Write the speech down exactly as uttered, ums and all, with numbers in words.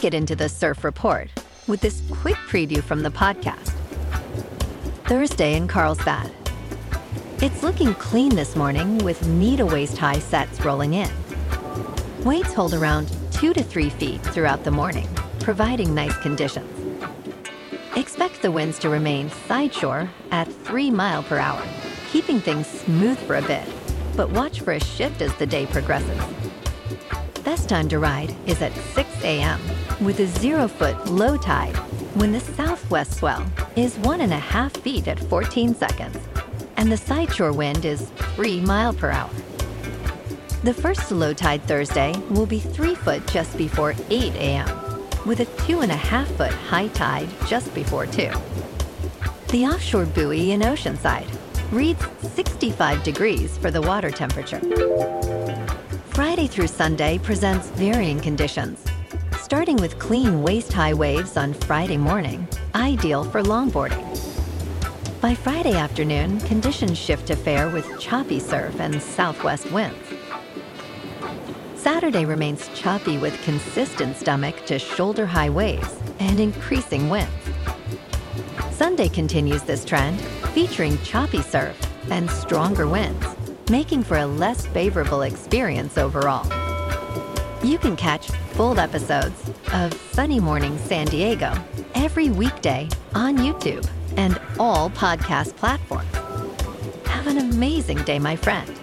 get into the surf report with this quick preview from the podcast. Thursday in Carlsbad. It's looking clean this morning with knee to waist high sets rolling in. Waves hold around two to three feet throughout the morning, providing nice conditions. Expect the winds to remain sideshore at three mile per hour, keeping things smooth for a bit, but watch for a shift as the day progresses. Best time to ride is at six a.m. with a zero-foot low tide when the southwest swell is one and a half feet at fourteen seconds, and the sideshore wind is three mile per hour. The first low tide Thursday will be three foot just before eight a.m. with a two and a half foot high tide just before two. The offshore buoy in Oceanside reads sixty-five degrees for the water temperature. Friday through Sunday presents varying conditions, starting with clean waist-high waves on Friday morning, ideal for longboarding. By Friday afternoon, conditions shift to fair with choppy surf and southwest winds. Saturday remains choppy with consistent stomach to shoulder-high waves and increasing winds. Sunday continues this trend, featuring choppy surf and stronger winds, making for a less favorable experience overall. You can catch full episodes of Sunny Morning San Diego every weekday on YouTube and all podcast platforms. Have an amazing day, my friend.